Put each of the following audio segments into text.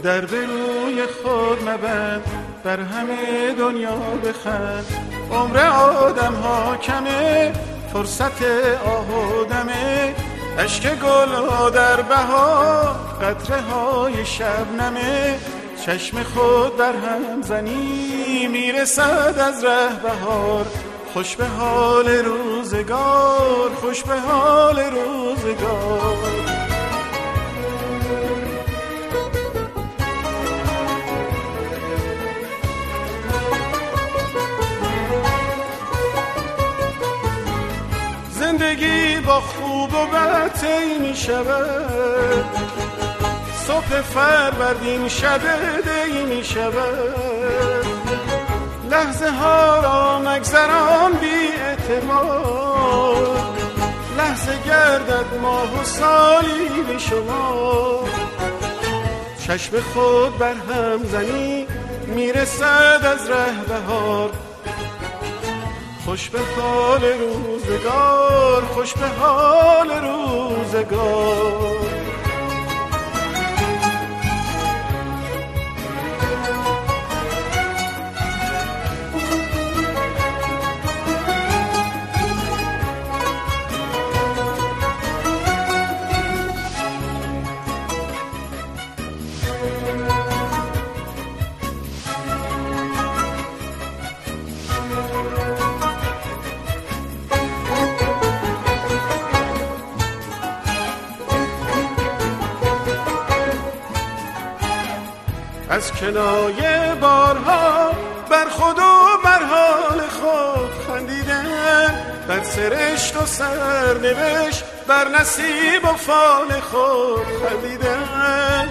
در به روی خود مبند، بر همه دنیا بخند. عمر آدم ها کمه، فرصت آدمه، اشک گل ها در بهار، قطره های شبنمه. چشم خود بر هم زنی میرسد از ره بهار، خوش به حال روزگار، خوش به حال روزگار. زندگی با خوب و بد طی می شود، صبح فروردین شب دی می شود. لحظه ها را مگذران بی اعتماد، لحظه گردد ماه و سالی بی شما. چشم خود بر هم زنی میرسد از ره بهار، خوش به حال روزگار، خوش به حال روزگار. از کنایه بارها بر خود و بر حال خود خندیدن، بر سرشت و سرنوشت، بر نصیب و فال خود خندیدن.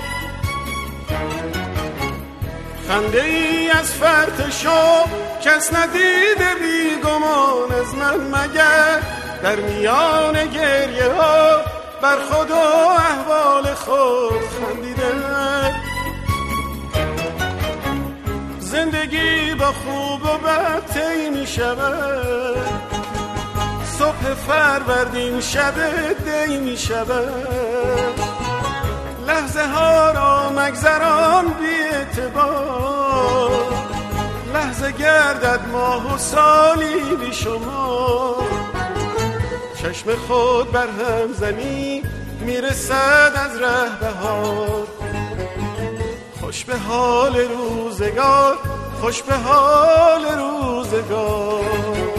خنده ای از فرط شو کس ندیده بی گمان از من مگر، در میان گریه ها بر خود و احوال خود خندیدن. زندگی با خوب و بد طی می شود، صبح فروردین شب دی می شود. لحظه ها را مگذران بی اعتبار، لحظه گردد ماه و سالی بی شما. چشم خود بر هم زنی میرسد از ره بهار، خوش به حال روزگار، خوش به حال روزگار.